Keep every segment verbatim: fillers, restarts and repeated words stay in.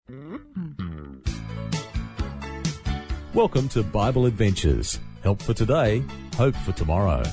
Welcome to Bible Adventures. Help for today, hope for tomorrow.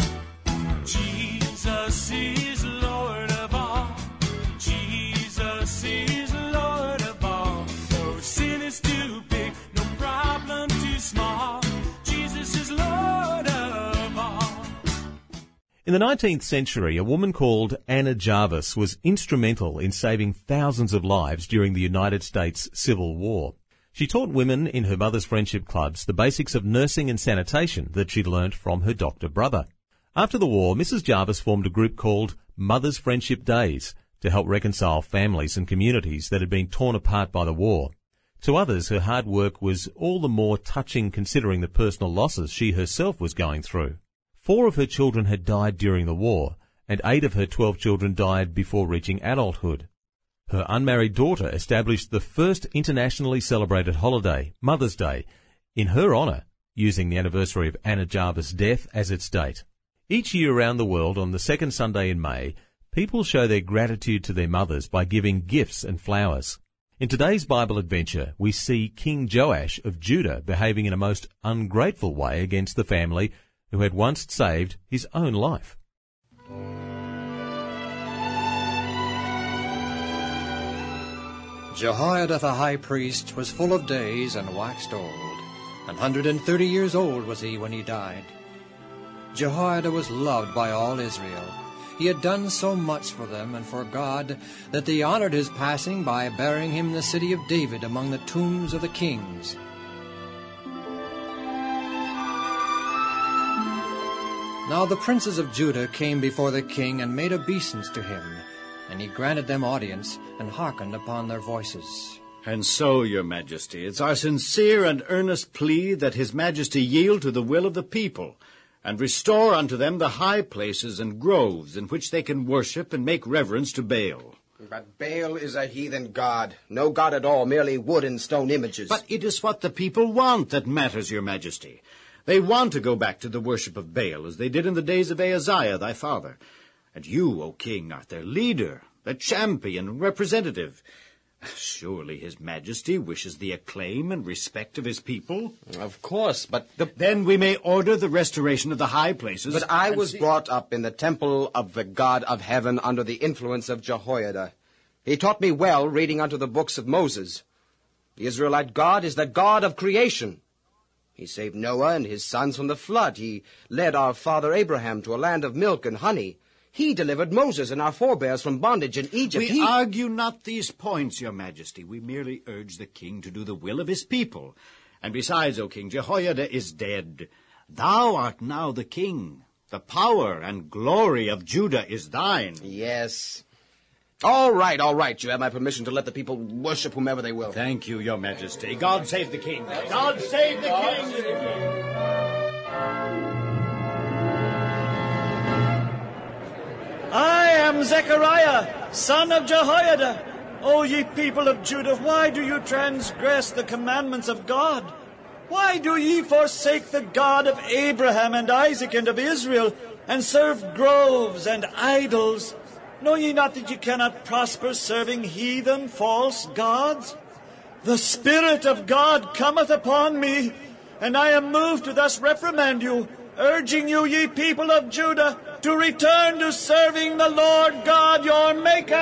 Jesus is Lord of all. Jesus is Lord of all. No sin is too big, no problem too small. Jesus is Lord of all. In the nineteenth century, a woman called Anna Jarvis was instrumental in saving thousands of lives during the United States Civil War. She taught women in her mother's friendship clubs the basics of nursing and sanitation that she'd learnt from her doctor brother. After the war, Missus Jarvis formed a group called Mother's Friendship Days to help reconcile families and communities that had been torn apart by the war. To others, her hard work was all the more touching considering the personal losses she herself was going through. Four of her children had died during the war, and eight of her twelve children died before reaching adulthood. Her unmarried daughter established the first internationally celebrated holiday, Mother's Day, in her honour, using the anniversary of Anna Jarvis' death as its date. Each year around the world on the second Sunday in May, people show their gratitude to their mothers by giving gifts and flowers. In today's Bible adventure, we see King Joash of Judah behaving in a most ungrateful way against the family who had once saved his own life. Jehoiada the high priest was full of days and waxed old. An hundred and thirty years old was he when he died. Jehoiada was loved by all Israel. He had done so much for them and for God that they honored his passing by burying him in the city of David among the tombs of the kings. Now the princes of Judah came before the king and made obeisance to him, and he granted them audience and hearkened upon their voices. And so, your majesty, it's our sincere and earnest plea that his majesty yield to the will of the people, and restore unto them the high places and groves in which they can worship and make reverence to Baal. But Baal is a heathen god, no god at all, merely wood and stone images. But it is what the people want that matters, your majesty. They want to go back to the worship of Baal, as they did in the days of Ahaziah, thy father. And you, O king, art their leader, their champion and representative. Surely his majesty wishes the acclaim and respect of his people. Of course, but the... Then we may order the restoration of the high places. But I was see... brought up in the temple of the God of heaven under the influence of Jehoiada. He taught me well reading unto the books of Moses. The Israelite God is the God of creation. He saved Noah and his sons from the flood. He led our father Abraham to a land of milk and honey. He delivered Moses and our forebears from bondage in Egypt. We he... argue not these points, your majesty. We merely urge the king to do the will of his people. And besides, O king, Jehoiada is dead. Thou art now the king. The power and glory of Judah is thine. Yes. All right, all right. You have my permission to let the people worship whomever they will. Thank you, your majesty. God save the king. God save the God king. Save the king. I am Zechariah, son of Jehoiada. O ye people of Judah, why do you transgress the commandments of God? Why do ye forsake the God of Abraham and Isaac and of Israel, and serve groves and idols? Know ye not that ye cannot prosper serving heathen false gods? The Spirit of God cometh upon me, and I am moved to thus reprimand you, urging you, ye people of Judah, to return to serving the Lord God your Maker.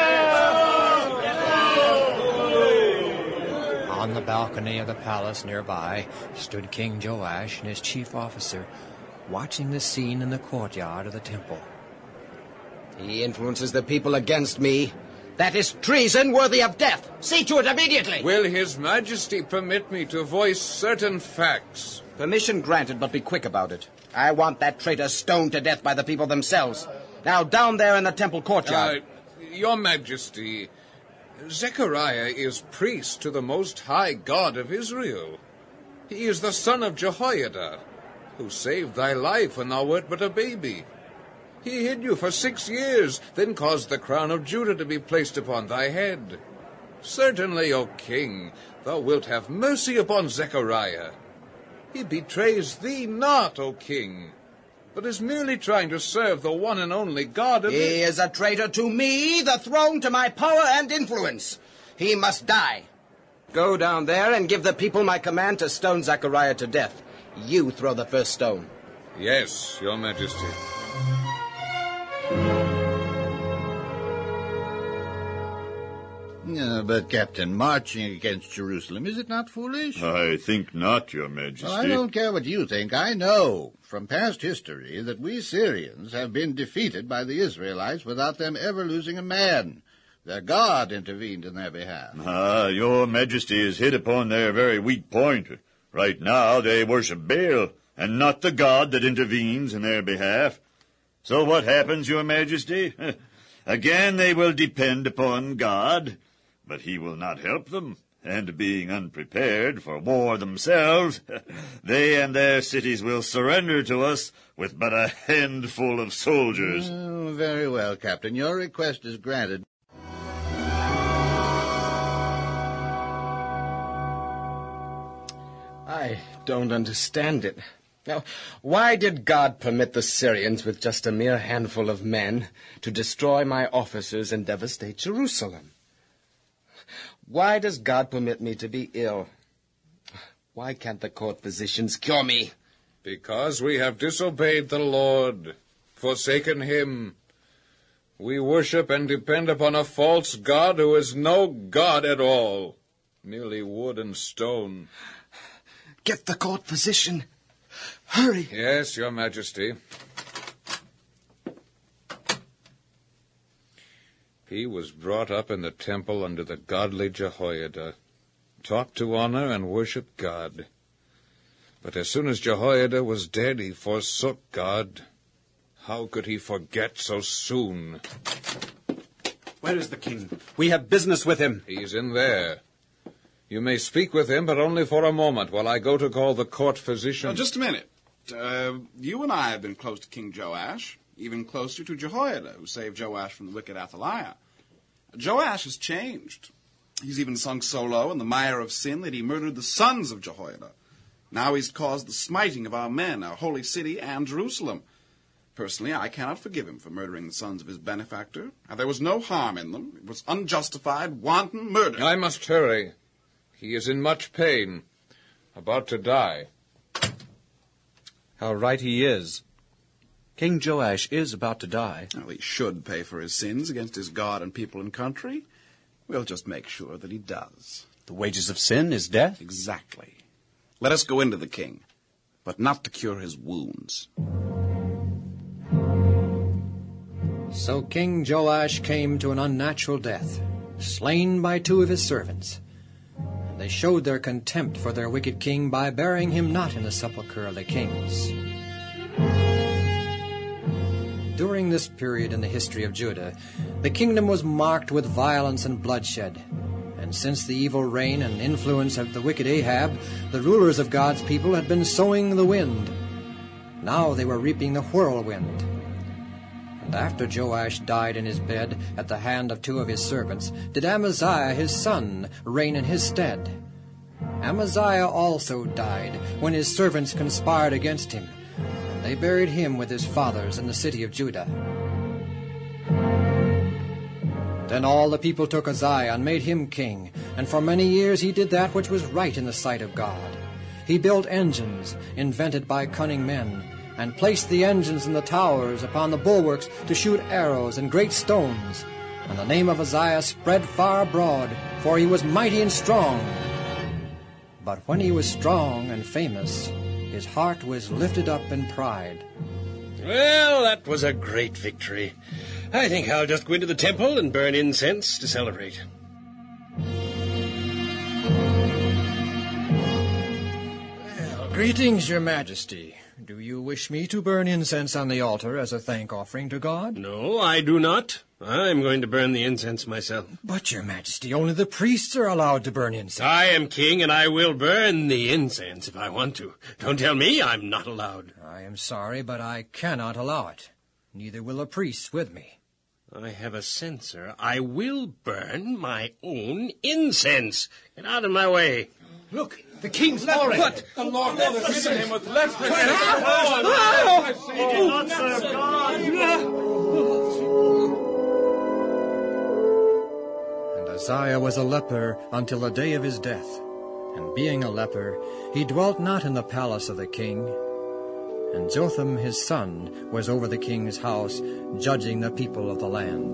On the balcony of the palace nearby stood King Joash and his chief officer, watching the scene in the courtyard of the temple. He influences the people against me. That is treason worthy of death. See to it immediately. Will His Majesty permit me to voice certain facts? Permission granted, but be quick about it. I want that traitor stoned to death by the people themselves. Now, down there in the temple courtyard. Uh, Your Majesty, Zechariah is priest to the Most High God of Israel. He is the son of Jehoiada, who saved thy life when thou wert but a baby. He hid you for six years, then caused the crown of Judah to be placed upon thy head. Certainly, O king, thou wilt have mercy upon Zechariah. He betrays thee not, O king, but is merely trying to serve the one and only God of... He is a traitor to me, the throne, to my power and influence. He must die. Go down there and give the people my command to stone Zechariah to death. You throw the first stone. Yes, Your Majesty. Uh, but, Captain, marching against Jerusalem, is it not foolish? I think not, Your Majesty. Well, I don't care what you think. I know from past history that we Syrians have been defeated by the Israelites without them ever losing a man. Their God intervened in their behalf. Ah, Your Majesty has hit upon their very weak point. Right now they worship Baal, and not the God that intervenes in their behalf. So what happens, Your Majesty? Again they will depend upon God, but he will not help them, and being unprepared for war themselves, they and their cities will surrender to us with but a handful of soldiers. Oh, very well, Captain. Your request is granted. I don't understand it. Now, why did God permit the Syrians with just a mere handful of men to destroy my officers and devastate Jerusalem? Why does God permit me to be ill? Why can't the court physicians cure me? Because we have disobeyed the Lord, forsaken him. We worship and depend upon a false God who is no God at all, merely wood and stone. Get the court physician. Hurry. Yes, Your Majesty. He was brought up in the temple under the godly Jehoiada, taught to honor and worship God. But as soon as Jehoiada was dead, he forsook God. How could he forget so soon? Where is the king? We have business with him. He's in there. You may speak with him, but only for a moment, while I go to call the court physician. Now, just a minute. Uh, you and I have been close to King Joash, even closer to Jehoiada, who saved Joash from the wicked Athaliah. Joash has changed. He's even sunk so low in the mire of sin that he murdered the sons of Jehoiada. Now he's caused the smiting of our men, our holy city, and Jerusalem. Personally, I cannot forgive him for murdering the sons of his benefactor. Now, there was no harm in them. It was unjustified, wanton murder. I must hurry. He is in much pain, about to die. How right he is. King Joash is about to die. Well, he should pay for his sins against his God and people and country. We'll just make sure that he does. The wages of sin is death? Exactly. Let us go into the king, but not to cure his wounds. So King Joash came to an unnatural death, slain by two of his servants. And they showed their contempt for their wicked king by burying him not in the sepulchre of the kings. During this period in the history of Judah, the kingdom was marked with violence and bloodshed. And since the evil reign and influence of the wicked Ahab, the rulers of God's people had been sowing the wind. Now they were reaping the whirlwind. And after Joash died in his bed at the hand of two of his servants, did Amaziah his son reign in his stead. Amaziah also died when his servants conspired against him, and they buried him with his fathers in the city of Judah. Then all the people took Uzziah and made him king, and for many years he did that which was right in the sight of God. He built engines invented by cunning men, and placed the engines in the towers upon the bulwarks to shoot arrows and great stones. And the name of Uzziah spread far abroad, for he was mighty and strong. But when he was strong and famous, his heart was lifted up in pride. Well, that was a great victory. I think I'll just go into the temple and burn incense to celebrate. Well, greetings, Your Majesty. Do you wish me to burn incense on the altar as a thank offering to God? No, I do not. I'm going to burn the incense myself. But, Your Majesty, only the priests are allowed to burn incense. I am king, and I will burn the incense if I want to. Don't tell me I'm not allowed. I am sorry, but I cannot allow it. Neither will the priests with me. I have a censer. I will burn my own incense. Get out of my way. Look, the king's falling. What? The Lord will visit him with left hand. He did not serve God. And Uzziah was a leper until the day of his death, and being a leper, he dwelt not in the palace of the king. And Jotham his son was over the king's house, judging the people of the land.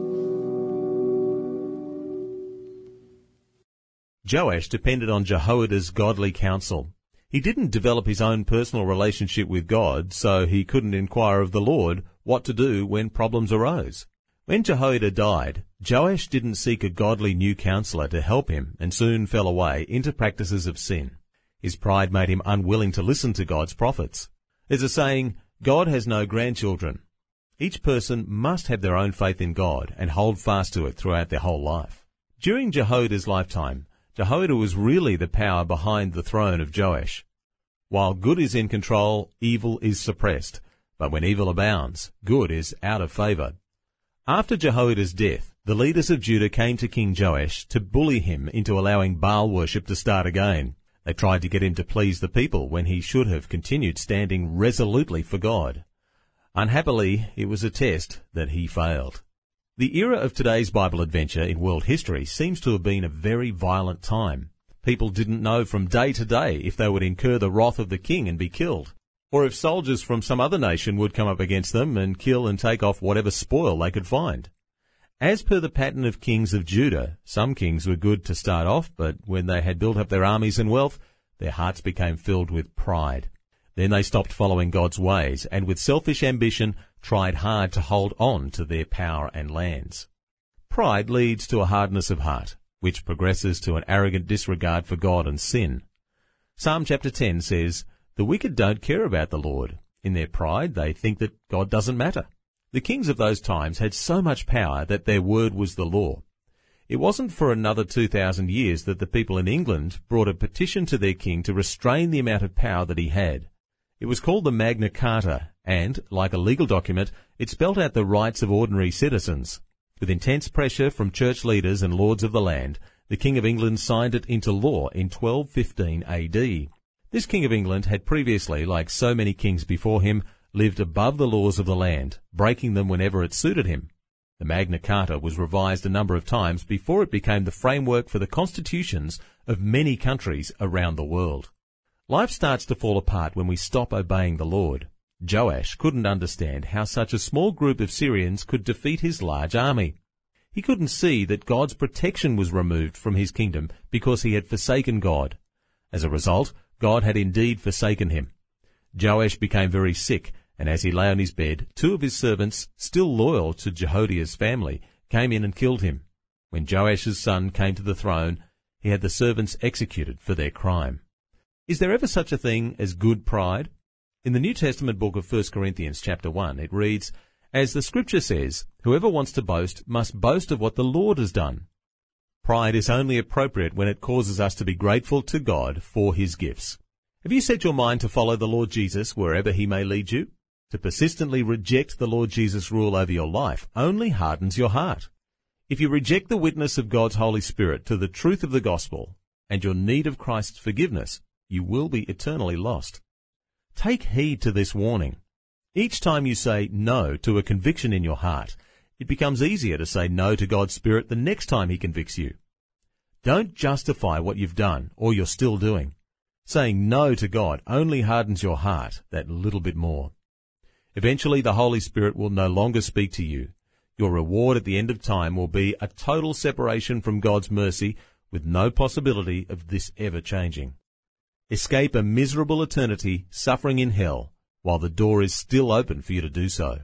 Joash depended on Jehoiada's godly counsel. He didn't develop his own personal relationship with God, so he couldn't inquire of the Lord what to do when problems arose. When Jehoiada died, Joash didn't seek a godly new counselor to help him and soon fell away into practices of sin. His pride made him unwilling to listen to God's prophets. There's a saying, God has no grandchildren. Each person must have their own faith in God and hold fast to it throughout their whole life. During Jehoiada's lifetime, Jehoiada was really the power behind the throne of Joash. While good is in control, evil is suppressed. But when evil abounds, good is out of favour. After Jehoiada's death, the leaders of Judah came to King Joash to bully him into allowing Baal worship to start again. They tried to get him to please the people when he should have continued standing resolutely for God. Unhappily, it was a test that he failed. The era of today's Bible adventure in world history seems to have been a very violent time. People didn't know from day to day if they would incur the wrath of the king and be killed, or if soldiers from some other nation would come up against them and kill and take off whatever spoil they could find. As per the pattern of kings of Judah, some kings were good to start off, but when they had built up their armies and wealth, their hearts became filled with pride. Then they stopped following God's ways and with selfish ambition tried hard to hold on to their power and lands. Pride leads to a hardness of heart, which progresses to an arrogant disregard for God and sin. Psalm chapter ten says, "The wicked don't care about the Lord. In their pride they think that God doesn't matter." The kings of those times had so much power that their word was the law. It wasn't for another two thousand years that the people in England brought a petition to their king to restrain the amount of power that he had. It was called the Magna Carta, and, like a legal document, it spelt out the rights of ordinary citizens. With intense pressure from church leaders and lords of the land, the King of England signed it into law in twelve fifteen A D. This King of England had previously, like so many kings before him, lived above the laws of the land, breaking them whenever it suited him. The Magna Carta was revised a number of times before it became the framework for the constitutions of many countries around the world. Life starts to fall apart when we stop obeying the Lord. Joash couldn't understand how such a small group of Syrians could defeat his large army. He couldn't see that God's protection was removed from his kingdom because he had forsaken God. As a result, God had indeed forsaken him. Joash became very sick, and as he lay on his bed, two of his servants, still loyal to Jehoiada's family, came in and killed him. When Joash's son came to the throne, he had the servants executed for their crime. Is there ever such a thing as good pride? In the New Testament book of First Corinthians chapter one, it reads, "As the scripture says, whoever wants to boast must boast of what the Lord has done." Pride is only appropriate when it causes us to be grateful to God for his gifts. Have you set your mind to follow the Lord Jesus wherever he may lead you? To persistently reject the Lord Jesus' rule over your life only hardens your heart. If you reject the witness of God's Holy Spirit to the truth of the gospel and your need of Christ's forgiveness, you will be eternally lost. Take heed to this warning. Each time you say no to a conviction in your heart, it becomes easier to say no to God's Spirit the next time he convicts you. Don't justify what you've done or you're still doing. Saying no to God only hardens your heart that little bit more. Eventually the Holy Spirit will no longer speak to you. Your reward at the end of time will be a total separation from God's mercy with no possibility of this ever changing. Escape a miserable eternity suffering in hell while the door is still open for you to do so.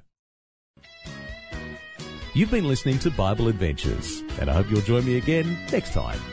You've been listening to Bible Adventures, and I hope you'll join me again next time.